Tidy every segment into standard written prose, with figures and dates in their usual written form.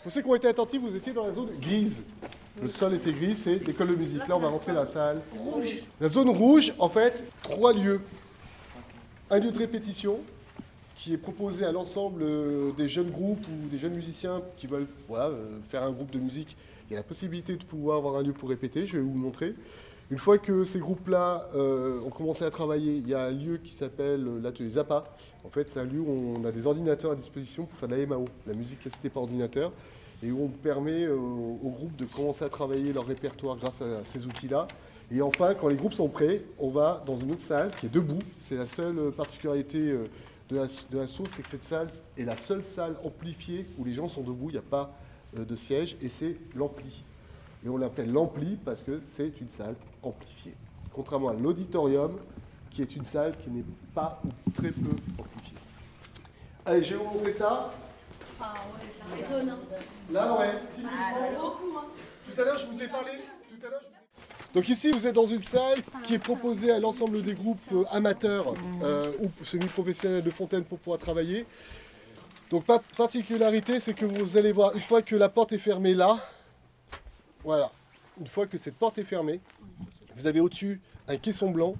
Pour ceux qui ont été attentifs, vous étiez dans la zone grise. Le sol était gris, c'est l'école de musique. Là, on va rentrer dans la salle rouge. La zone rouge, en fait, 3 lieux. Un lieu de répétition qui est proposé à l'ensemble des jeunes groupes ou des jeunes musiciens qui veulent faire un groupe de musique. Il y a la possibilité de pouvoir avoir un lieu pour répéter, je vais vous le montrer. Une fois que ces groupes-là ont commencé à travailler, il y a un lieu qui s'appelle l'atelier Zappa. En fait, c'est un lieu où on a des ordinateurs à disposition pour faire de la MAO, la musique assistée par ordinateur, et où on permet aux groupes de commencer à travailler leur répertoire grâce à ces outils-là. Et enfin, quand les groupes sont prêts, on va dans une autre salle qui est debout. C'est la seule particularité de la sauce, c'est que cette salle est la seule salle amplifiée où les gens sont debout, il n'y a pas de siège, et c'est l'ampli. Et on l'appelle l'ampli parce que c'est une salle amplifiée. Contrairement à l'auditorium, qui est une salle qui n'est pas ou très peu amplifiée. Allez, je vais vous montrer ça. Ah ouais, ça résonne. Hein. Là, ouais. Beaucoup, hein. Tout à l'heure, je vous ai parlé. Donc ici, vous êtes dans une salle qui est proposée à l'ensemble des groupes amateurs ou semi-professionnels de Fontaine pour pouvoir travailler. Donc, particularité, c'est que vous allez voir, une fois que la porte est fermée là, voilà, une fois que cette porte est fermée, vous avez au-dessus un caisson blanc.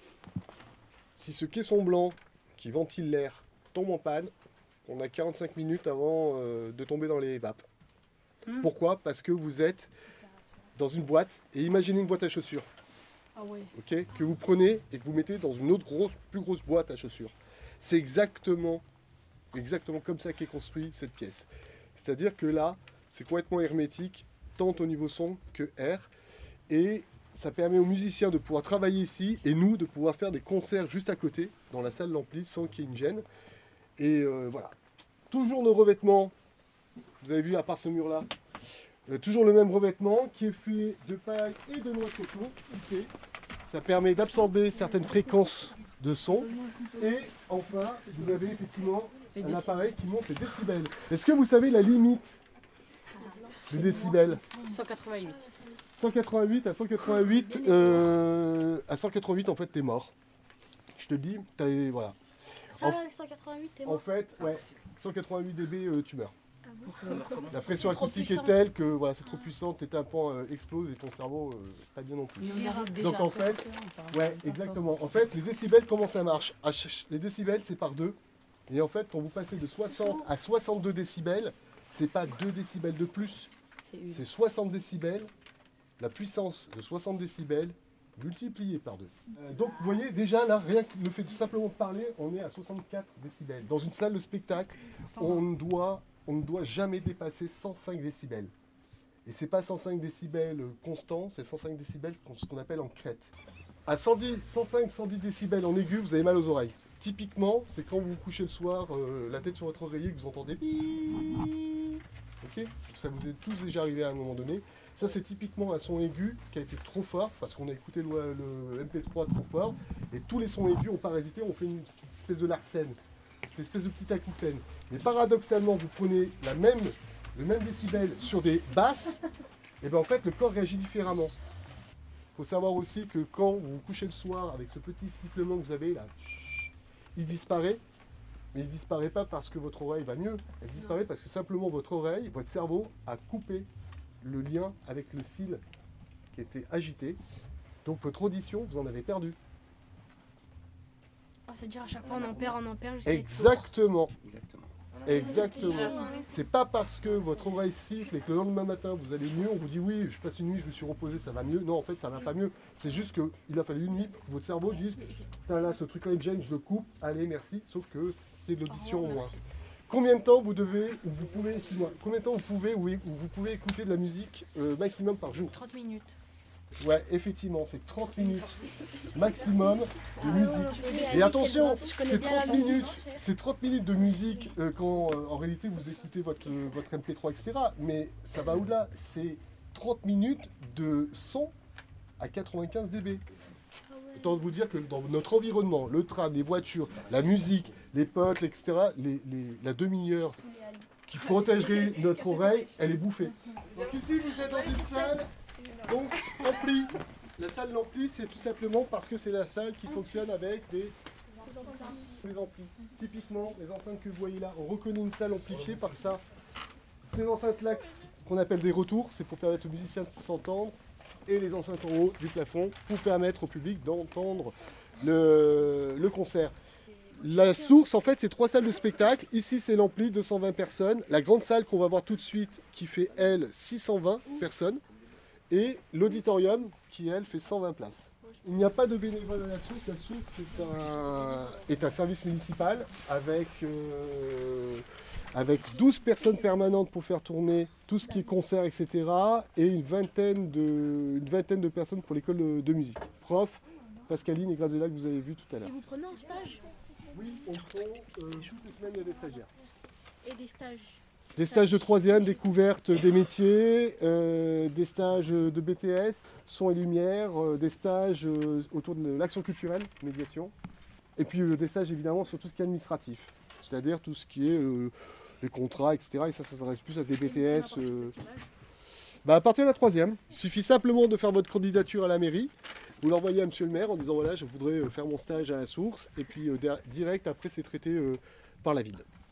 Si ce caisson blanc qui ventile l'air tombe en panne, on a 45 minutes avant de tomber dans les vapes. Pourquoi? Parce que vous êtes dans une boîte, et imaginez une boîte à chaussures. Ah ouais. Okay, que vous prenez et que vous mettez dans une autre plus grosse boîte à chaussures. C'est exactement comme ça qu'est construite cette pièce. C'est-à-dire que là, c'est complètement hermétique, tant au niveau son que air, et ça permet aux musiciens de pouvoir travailler ici, et nous de pouvoir faire des concerts juste à côté, dans la salle d'ampli, sans qu'il y ait une gêne. Et voilà. Toujours nos revêtements, vous avez vu à part ce mur-là, toujours le même revêtement qui est fait de paille et de noix de coton tissée. Ça permet d'absorber certaines fréquences de son. Et enfin, vous avez effectivement un appareil qui monte les décibels. Est-ce que vous savez la limite du décibel? 188. 188 à 188, à 188 en fait t'es mort. Je te le dis, voilà. Ça, 188, t'es mort. En fait, ouais, 188 dB, tu meurs. Ah bon. La pression acoustique est telle que voilà, c'est trop puissant, tes tympans explosent et ton cerveau pas bien non plus. Donc en fait, ouais, exactement. En fait, les décibels, comment ça marche? Les décibels, c'est par 2. Et en fait, quand vous passez de 60 à 62 décibels, c'est pas 2 décibels de plus, c'est 60 décibels. La puissance de 60 décibels multipliée par 2. Donc vous voyez déjà là, rien que le fait de simplement parler, on est à 64 décibels. Dans une salle de spectacle, on ne doit jamais dépasser 105 décibels. Et c'est pas 105 décibels constants, c'est 105 décibels, ce qu'on appelle en crête. À 105-110 décibels en aigu, vous avez mal aux oreilles. Typiquement, c'est quand vous vous couchez le soir, la tête sur votre oreiller, que vous entendez ok, ça vous est tous déjà arrivé à un moment donné. Ça, c'est typiquement un son aigu qui a été trop fort, parce qu'on a écouté le MP3 trop fort, et tous les sons aigus ont parasité, on fait une espèce de larcène, cette espèce de petite acouphène. Mais paradoxalement, vous prenez le même décibel sur des basses, et bien en fait, le corps réagit différemment. Il faut savoir aussi que quand vous vous couchez le soir avec ce petit sifflement que vous avez là, il disparaît. Mais il ne disparaît pas parce que votre oreille va mieux. Elle disparaît parce que simplement votre oreille, votre cerveau a coupé le lien avec le cil qui était agité. Donc votre audition, vous en avez perdu. Ah, c'est-à-dire à chaque fois on en perd jusqu'à Exactement. Exactement. C'est pas parce que votre oreille siffle et que le lendemain matin vous allez mieux, on vous dit oui, je passe une nuit, je me suis reposé, ça va mieux. Non, en fait, ça va pas mieux. C'est juste qu'il a fallu une nuit pour que votre cerveau dise putain là, ce truc-là il me gêne, je le coupe, allez, merci. Sauf que c'est de l'audition au moins. Combien de temps vous devez, ou vous pouvez, excuse-moi, combien de temps vous pouvez écouter de la musique maximum par jour? 30 minutes. Ouais, effectivement, c'est 30 minutes maximum de musique. Et attention, c'est 30 minutes de musique quand en réalité vous écoutez votre MP3, etc. Mais ça va au-delà, c'est 30 minutes de son à 95 dB. Autant vous dire que dans notre environnement, le tram, les voitures, la musique, les potes, etc., la demi-heure qui protégerait notre oreille, elle est bouffée. Donc ici, vous êtes dans une salle. Donc, ampli. La salle d'ampli, c'est tout simplement parce que c'est la salle qui fonctionne avec des amplis. Typiquement, les enceintes que vous voyez là, on reconnaît une salle amplifiée par ça. Ces enceintes-là qu'on appelle des retours, c'est pour permettre aux musiciens de s'entendre, et les enceintes en haut du plafond pour permettre au public d'entendre le concert. La source, en fait, c'est 3 salles de spectacle. Ici, c'est l'ampli, 220 personnes. La grande salle qu'on va voir tout de suite, qui fait, elle, 620 personnes. Et l'auditorium, qui, elle, fait 120 places. Il n'y a pas de bénévoles à la source. La source est un service municipal avec 12 personnes permanentes pour faire tourner tout ce qui est concert, etc. Et une vingtaine de personnes pour l'école de musique. Prof, Pascaline et Grazella que vous avez vu tout à l'heure. Et vous prenez en stage? Oui, on prend toutes les semaines, il y a des stagiaires. Et des stages? Des stages de 3e, découverte des métiers, des stages de BTS, son et lumière, des stages autour de l'action culturelle, médiation. Et puis des stages évidemment sur tout ce qui est administratif, c'est-à-dire tout ce qui est les contrats, etc. Et ça s'adresse plus à des BTS. À partir de la 3e, il suffit simplement de faire votre candidature à la mairie. Vous l'envoyez à monsieur le maire en disant voilà, je voudrais faire mon stage à la source. Et puis direct après, c'est traité par la ville.